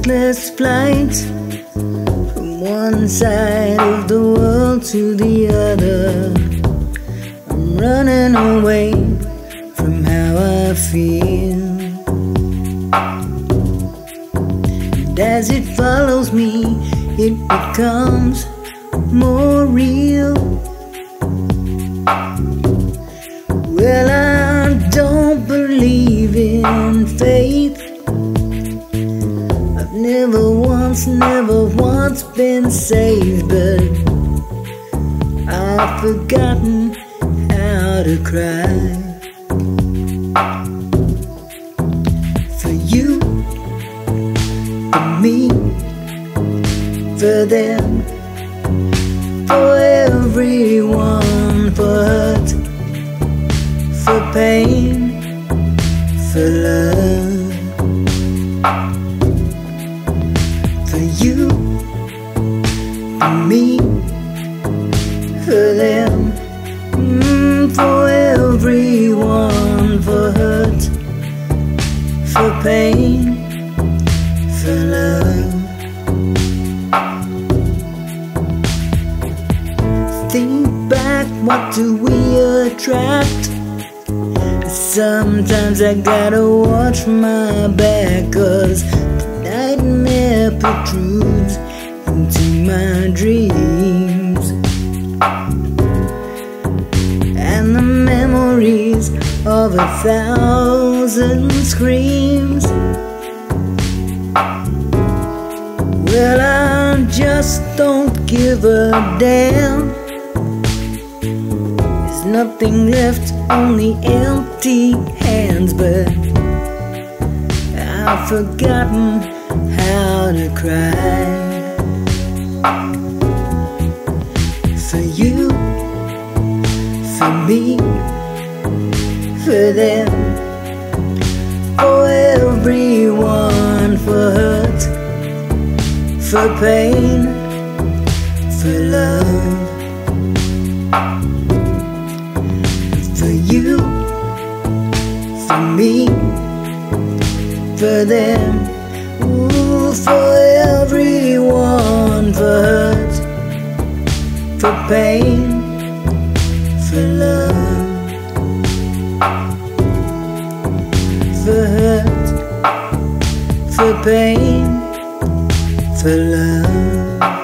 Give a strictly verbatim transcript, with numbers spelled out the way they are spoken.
restless flight from one side of the world to the other. I'm running away from how I feel, and as it follows me, it becomes more real. Well, I don't believe in faith. I've never once, never once been saved, but I've forgotten how to cry. For you, for me, for them, for everyone, for hurt, for pain, for love. For you, for me, for them, mm, for everyone, for hurt, for pain, for love. Think back, what do we attract? Sometimes I gotta watch my back, 'cause the nightmare protrudes into my dreams, and the memories of a thousand screams. Well, I just don't give a damn. There's nothing left, only empty hands, but I've forgotten how to cry. For you, for me, for them, for everyone, for hurt, for pain, for love. For you, for me, for them, ooh, for everyone, for hurt, for pain, for love. For hurt, for pain, for love.